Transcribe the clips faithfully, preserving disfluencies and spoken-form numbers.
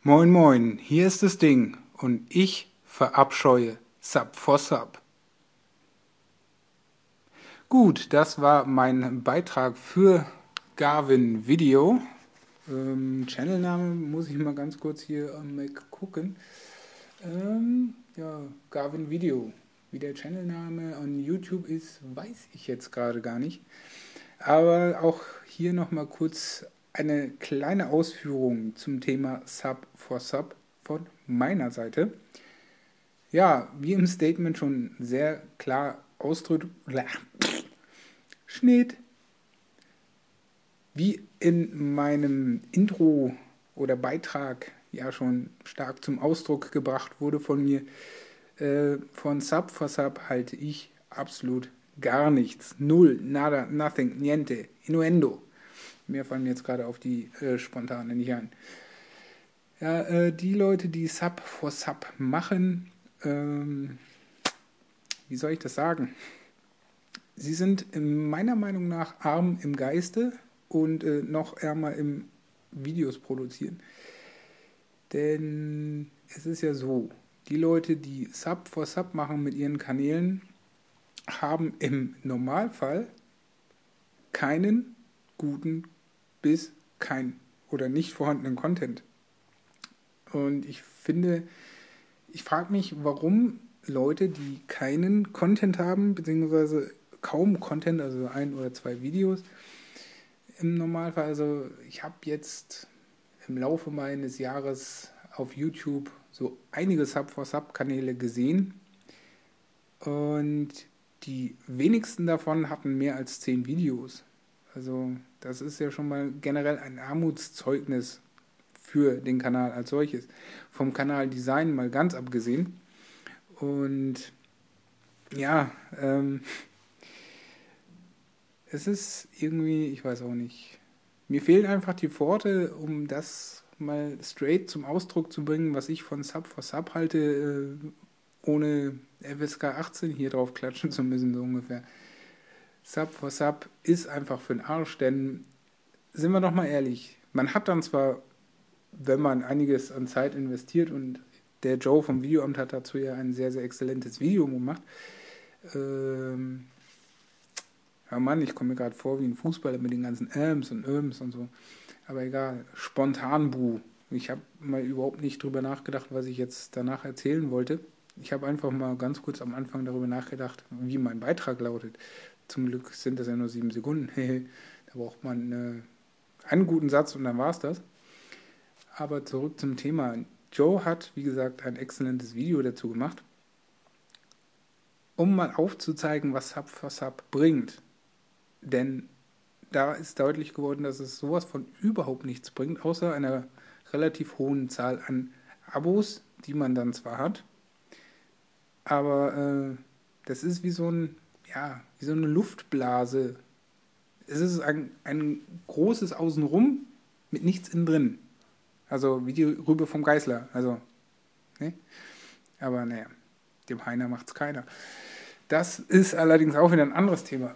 Moin moin, hier ist das Ding und ich verabscheue Sub for Sub. Gut, das war mein Beitrag für Garvin Video. Ähm, Channelname muss ich mal ganz kurz hier am Mac gucken. Ähm, ja, Garvin Video. Wie der Channelname on YouTube ist, weiß ich jetzt gerade gar nicht. Aber auch hier nochmal kurz eine kleine Ausführung zum Thema Sub for Sub von meiner Seite. Ja, wie im Statement schon sehr klar ausdrückt, Schnitt, wie in meinem Intro oder Beitrag ja schon stark zum Ausdruck gebracht wurde von mir, äh, von Sub for Sub halte ich absolut gar nichts. Null, nada, nothing, niente, innuendo. Mehr fallen mir jetzt gerade auf die äh, spontane nicht ein. Ja, äh, die Leute, die Sub for Sub machen, ähm, wie soll ich das sagen? Sie sind meiner Meinung nach arm im Geiste und äh, noch ärmer im Videos produzieren. Denn es ist ja so, die Leute, die Sub for Sub machen mit ihren Kanälen, haben im Normalfall keinen guten bis kein oder nicht vorhandenen Content. Und ich finde, ich frage mich, warum Leute, die keinen Content haben, beziehungsweise kaum Content, also ein oder zwei Videos im Normalfall, also ich habe jetzt im Laufe meines Jahres auf YouTube so einige Sub-for-Sub-Kanäle gesehen und die wenigsten davon hatten mehr als zehn Videos. Also das ist ja schon mal generell ein Armutszeugnis für den Kanal als solches. Vom Kanaldesign mal ganz abgesehen. Und ja, ähm, es ist irgendwie, ich weiß auch nicht. Mir fehlen einfach die Worte, um das mal straight zum Ausdruck zu bringen, was ich von Sub for Sub halte, äh, ohne F S K achtzehn hier drauf klatschen zu müssen, so ungefähr. Sub for Sub ist einfach für den Arsch, denn sind wir doch mal ehrlich, man hat dann zwar, wenn man einiges an Zeit investiert und der Joe vom Videoamt hat dazu ja ein sehr, sehr exzellentes Video gemacht. Ähm, ja Mann, ich komme mir gerade vor wie ein Fußballer mit den ganzen Äms und Öms und so. Aber egal, spontan Bu. Ich habe mal überhaupt nicht drüber nachgedacht, was ich jetzt danach erzählen wollte. Ich habe einfach mal ganz kurz am Anfang darüber nachgedacht, wie mein Beitrag lautet. Zum Glück sind das ja nur sieben Sekunden. Da braucht man äh, einen guten Satz und dann war es das. Aber zurück zum Thema. Joe hat, wie gesagt, ein exzellentes Video dazu gemacht, um mal aufzuzeigen, was Sub for Sub bringt. Denn da ist deutlich geworden, dass es sowas von überhaupt nichts bringt, außer einer relativ hohen Zahl an Abos, die man dann zwar hat, aber äh, das ist wie so ein, ja, wie so eine Luftblase. Es ist ein, ein großes Außenrum mit nichts innen drin. Also wie die Rübe vom Geißler. Also, ne? Aber naja, dem Heiner macht's keiner. Das ist allerdings auch wieder ein anderes Thema.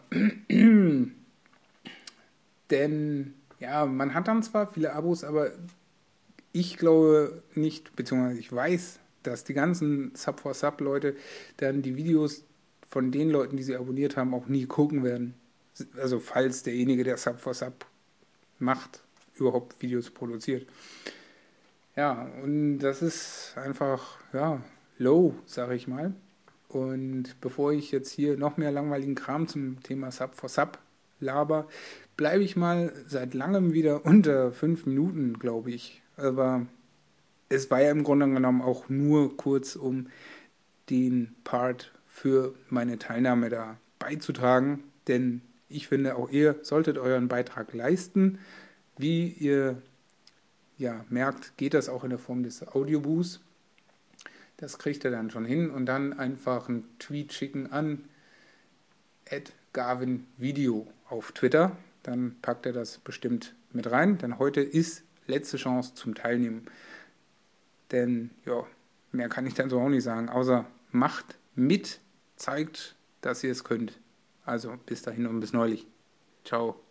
Denn ja, man hat dann zwar viele Abos, aber ich glaube nicht, beziehungsweise ich weiß, dass die ganzen Sub for Sub Leute dann die Videos von den Leuten, die sie abonniert haben, auch nie gucken werden. Also falls derjenige, der Sub for Sub macht, überhaupt Videos produziert. Ja, und das ist einfach, ja, low, sage ich mal. Und bevor ich jetzt hier noch mehr langweiligen Kram zum Thema Sub for Sub laber, bleibe ich mal seit langem wieder unter fünf Minuten, glaube ich. Aber es war ja im Grunde genommen auch nur kurz, um den Part für meine Teilnahme da beizutragen. Denn ich finde, auch ihr solltet euren Beitrag leisten. Wie ihr ja, merkt, geht das auch in der Form des Audioboos. Das kriegt ihr dann schon hin und dann einfach einen Tweet schicken an at garvinvideo auf Twitter. Dann packt er das bestimmt mit rein, denn heute ist letzte Chance zum Teilnehmen. Denn ja, mehr kann ich dann so auch nicht sagen, außer macht mit, zeigt, dass ihr es könnt. Also bis dahin und bis neulich. Ciao.